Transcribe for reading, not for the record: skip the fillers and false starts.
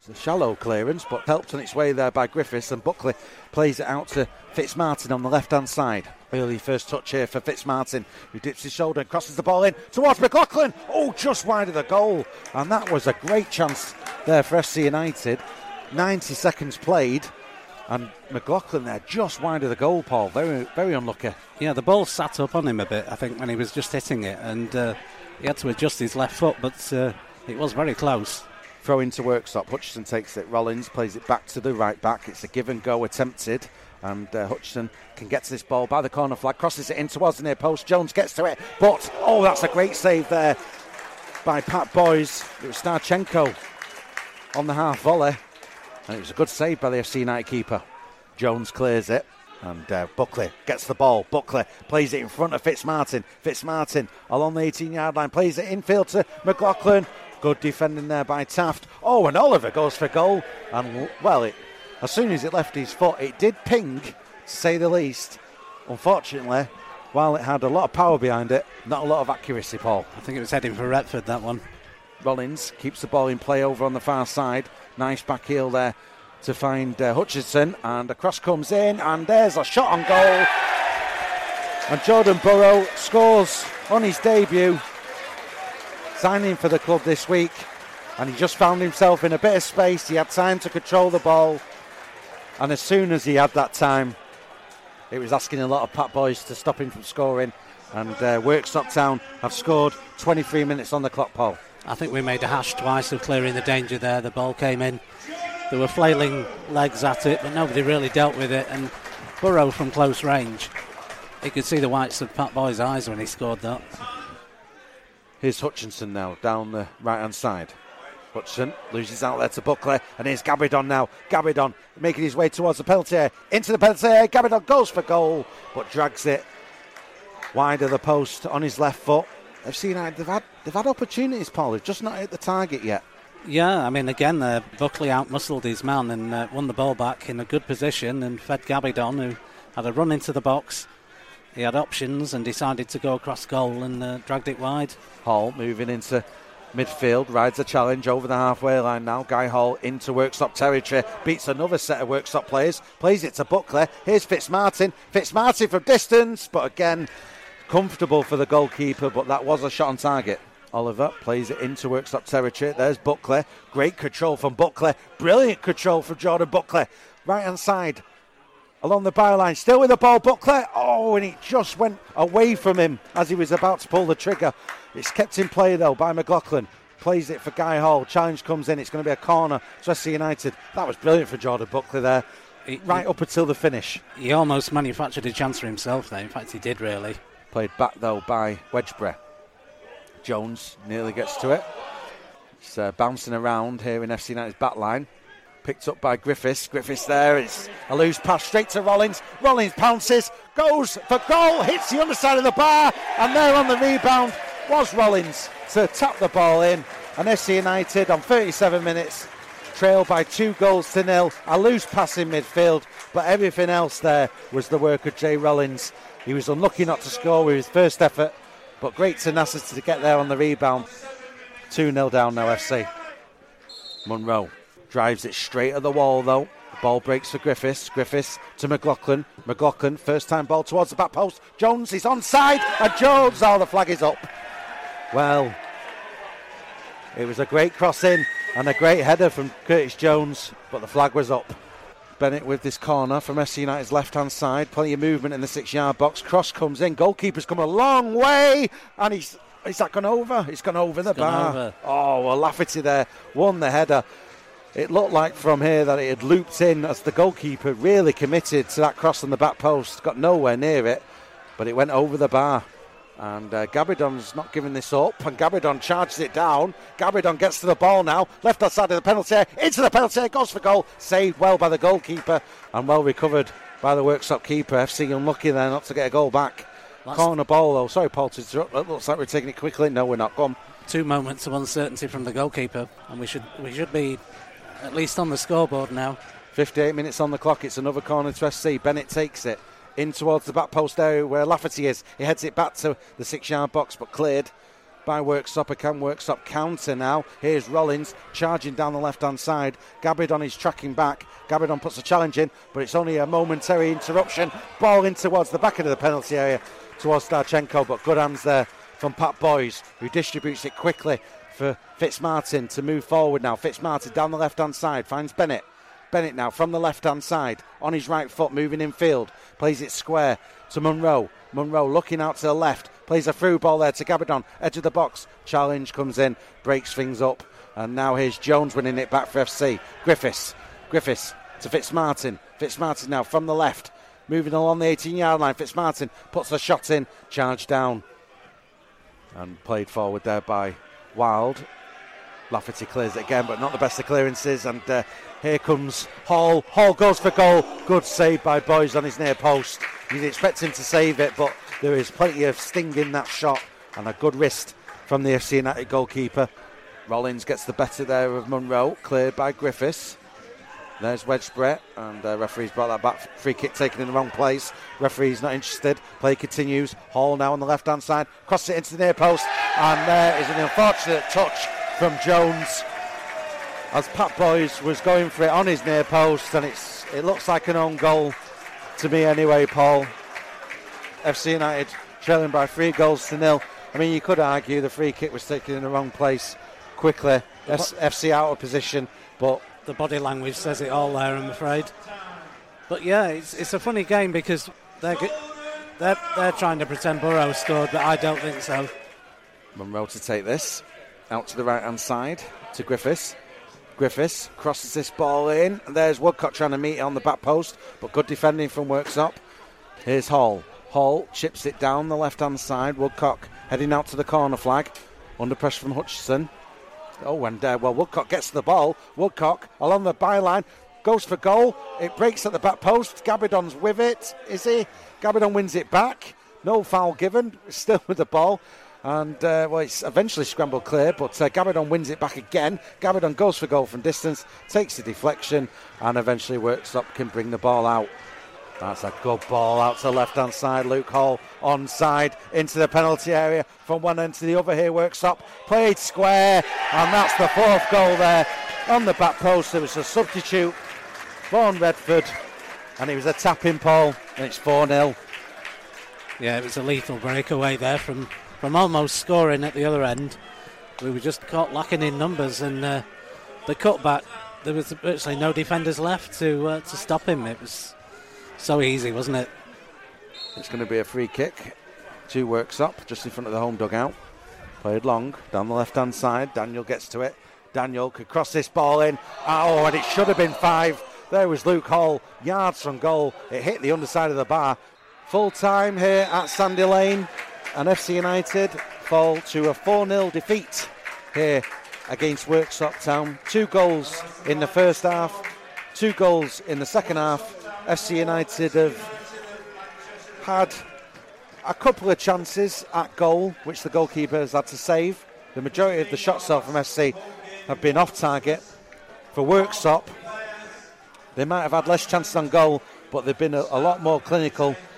It's a shallow clearance, but helped on its way there by Griffiths, and Buckley plays it out to Fitzmartin on the left-hand side. Early first touch here for Fitzmartin, who dips his shoulder and crosses the ball in towards McLaughlin. Oh, just wide of the goal. And that was a great chance there for FC United. 90 seconds played, and McLaughlin there just wide of the goal, Paul. Very, very unlucky. Yeah, the ball sat up on him a bit, I think, when he was just hitting it, and he had to adjust his left foot, but it was very close. Throw into Worksop. Hutchison takes it. Rollins plays it back to the right back. It's a give and go attempted. And Hutchison can get to this ball by the corner flag. Crosses it in towards the near post. Jones gets to it. But, oh, that's a great save there by Pat Boys. It was Starchenko on the half volley. And it was a good save by the FC United keeper. Jones clears it. And Buckley gets the ball. Buckley plays it in front of Fitzmartin. Fitzmartin along the 18-yard line. Plays it infield to McLaughlin. Good defending there by Taft. Oh, and Oliver goes for goal. And, well, as soon as it left his foot, it did ping, to say the least. Unfortunately, while it had a lot of power behind it, not a lot of accuracy, Paul. I think it was heading for Retford, that one. Rollins keeps the ball in play over on the far side. Nice back heel there to find Hutchison. And a cross comes in, and there's a shot on goal. And Jordan Burrow scores on his debut. Signing for the club this week, and he just found himself in a bit of space. He had time to control the ball, and as soon as he had that time, it was asking a lot of Pat Boys to stop him from scoring. And Worksop Town have scored. 23 minutes on the clock, Paul. I think we made a hash twice of clearing the danger there. The ball came in, they were flailing legs at it, but nobody really dealt with it. And Burrow from close range, he could see the whites of Pat Boys' eyes when he scored that. Here's Hutchinson now down the right-hand side. Hutchinson loses out there to Buckley, and here's Gabidon now. Gabidon making his way towards the penalty area. Into the penalty area. Gabidon goes for goal, but drags it wide of the post on his left foot. FC United, they've had opportunities, Paul. They've just not hit the target yet. Yeah, I mean, again, Buckley out-muscled his man and won the ball back in a good position and fed Gabidon, who had a run into the box. He had options and decided to go across goal and dragged it wide. Hall moving into midfield, rides a challenge over the halfway line now. Guy Hall into Worksop territory, beats another set of Worksop players, plays it to Buckley. Here's Fitzmartin. Fitzmartin from distance, but again, comfortable for the goalkeeper, but that was a shot on target. Oliver plays it into Worksop territory. There's Buckley. Great control from Buckley. Brilliant control from Jordan Buckley. Right hand side. Along the byline, still with the ball, Buckley. Oh, and it just went away from him as he was about to pull the trigger. It's kept in play, though, by McLaughlin. Plays it for Guy Hall. Challenge comes in. It's going to be a corner to SC United. That was brilliant for Jordan Buckley there, right up until the finish. He almost manufactured a chance for himself there. In fact, he did, really. Played back, though, by Wedgbury. Jones nearly gets to it. It's bouncing around here in FC United's back line. Picked up by Griffiths. Griffiths there. It's a loose pass straight to Rollins. Rollins pounces, goes for goal, hits the underside of the bar, and there on the rebound was Rollins to tap the ball in. And FC United on 37 minutes trail by 2-0. A loose pass in midfield, but everything else there was the work of Jay Rollins. He was unlucky not to score with his first effort, but great tenacity to get there on the rebound. 2-0 down now, FC. Munro drives it straight at the wall, though. The ball breaks for Griffiths. Griffiths to McLaughlin. McLaughlin, first time ball towards the back post. Jones is onside, and Jones, oh, the flag is up. Well, it was a great cross in and a great header from Curtis Jones, but the flag was up. Bennett with this corner from SC United's left-hand side. Plenty of movement in the 6-yard box. Cross comes in. Goalkeeper's come a long way, and is that gone over? It's gone over the bar. Over. Oh, well, Lafferty there won the header. It looked like from here that it had looped in as the goalkeeper really committed to that cross on the back post. Got nowhere near it, but it went over the bar. And Gabidon's not giving this up, and Gabidon charges it down. Gabidon gets to the ball now, left hand side of the penalty, into the penalty, goes for goal. Saved well by the goalkeeper and well recovered by the Worksop keeper. FC unlucky there not to get a goal back. Corner ball though. Sorry, Paul, to interrupt. It looks like we're taking it quickly. No, we're not. Go on. 2 moments of uncertainty from the goalkeeper, and we should be at least on the scoreboard now. 58 minutes on the clock. It's another corner to SC. Bennett takes it in towards the back post area where Lafferty is. He heads it back to the 6-yard box, but cleared by Worksop. Can Worksop counter now? Here's Rollins charging down the left-hand side. Gabidon is tracking back. Gabidon puts a challenge in, but it's only a momentary interruption. Ball in towards the back end of the penalty area towards Starchenko, but good hands there from Pat Boys, who distributes it quickly for Fitzmartin to move forward now. Fitzmartin down the left-hand side, finds Bennett. Bennett now from the left-hand side, on his right foot, moving in field. Plays it square to Munro. Munro looking out to the left. Plays a through ball there to Gabidon. Edge of the box. Challenge comes in, breaks things up. And now here's Jones winning it back for FC. Griffiths to Fitzmartin. Fitzmartin now from the left. Moving along the 18-yard line. Fitzmartin puts a shot in. Charge down. And played forward there by Wild. Lafferty clears it again, but not the best of clearances. And here comes Hall. Hall goes for goal. Good save by Boys on his near post. He's expecting to save it, but there is plenty of sting in that shot. And a good wrist from the FC United goalkeeper. Rollins gets the better there of Munro. Cleared by Griffiths. There's Wedgesbury, and referee's brought that back. Free kick taken in the wrong place. Referee's not interested. Play continues. Hall now on the left-hand side. Crosses it into the near post. And there is an unfortunate touch from Jones as Pat Boys was going for it on his near post, and it looks like an own goal to me anyway, Paul. FC United trailing by 3-0. I mean, you could argue the free kick was taken in the wrong place quickly. FC out of position, but the body language says it all there, I'm afraid. But yeah, it's a funny game because they're trying to pretend Burrow scored, but I don't think so. Munro to take this out to the right-hand side to Griffiths. Griffiths crosses this ball in, and there's Woodcock trying to meet it on the back post, but good defending from Worksop. Here's Hall. Hall chips it down the left-hand side. Woodcock heading out to the corner flag, under pressure from Hutchison. And Woodcock gets the ball. Woodcock along the byline, goes for goal. It breaks at the back post. Gabidon's with it, is he? Gabidon wins it back. No foul given, still with the ball. And, it's eventually scrambled clear, but Gabidon wins it back again. Gabidon goes for goal from distance, takes the deflection, and eventually Worksop can bring the ball out. That's a good ball out to the left-hand side. Luke Hall onside into the penalty area from one end to the other. Here Worksop played square, and that's the fourth goal there on the back post. There was a substitute, Vaughan Redford, and it was a tap-in, Paul, and it's 4-0. Yeah, it was a lethal breakaway there from almost scoring at the other end. We were just caught lacking in numbers, and the cutback, there was virtually no defenders left to stop him. It was so easy, wasn't it? It's going to be a free kick to Worksop, just in front of the home dugout. Played long, down the left-hand side. Daniel gets to it. Daniel could cross this ball in. Oh, and it should have been 5. There was Luke Hall, yards from goal. It hit the underside of the bar. Full time here at Sandy Lane. And FC United fall to a 4-0 defeat here against Worksop Town. 2 goals in the first half, 2 goals in the second half. FC United have had a couple of chances at goal, which the goalkeeper has had to save. The majority of the shots off from FC have been off target. For Worksop, they might have had less chances on goal, but they've been a lot more clinical